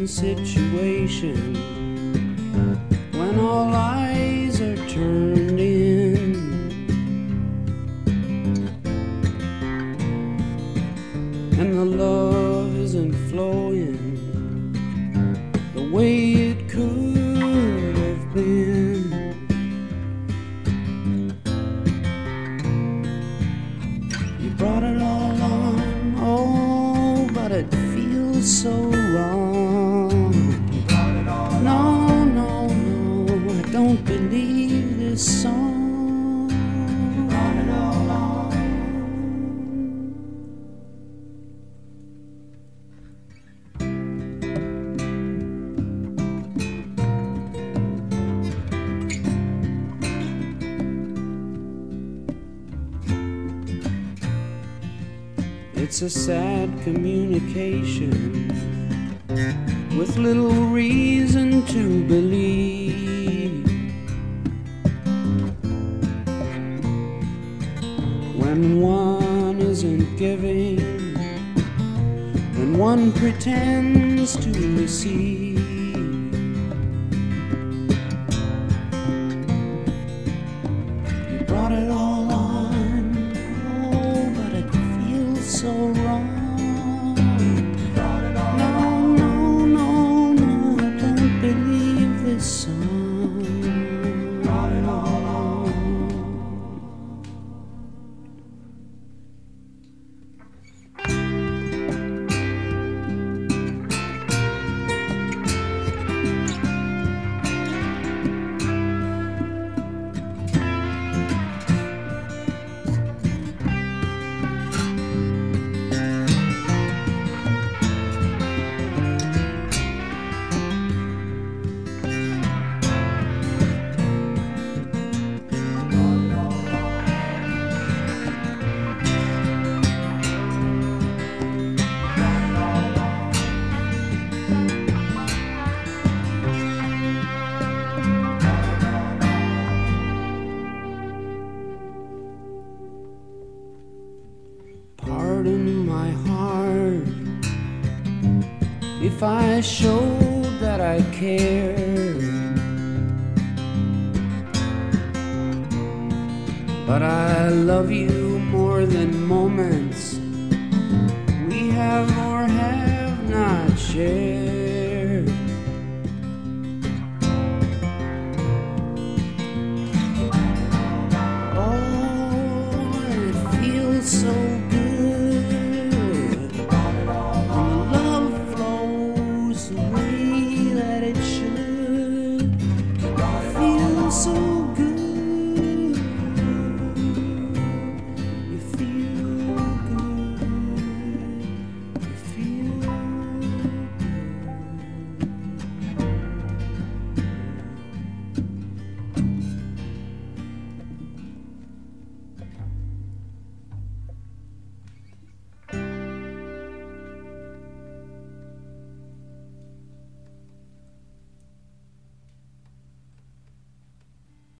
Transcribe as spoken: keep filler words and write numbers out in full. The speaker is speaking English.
situation when all eyes are turned in, and the love isn't flowing the way it could have been. You brought it all on, oh, but it feels so wrong. You brought it all no, on. no, no, I don't believe this song. You brought it all on. It's a sad communication with little reason to believe. When one isn't giving, then one pretends to receive. You brought it all on, oh, but it feels so wrong. Pardon my heart if I showed that I cared, but I love you more than moments we have or have not shared.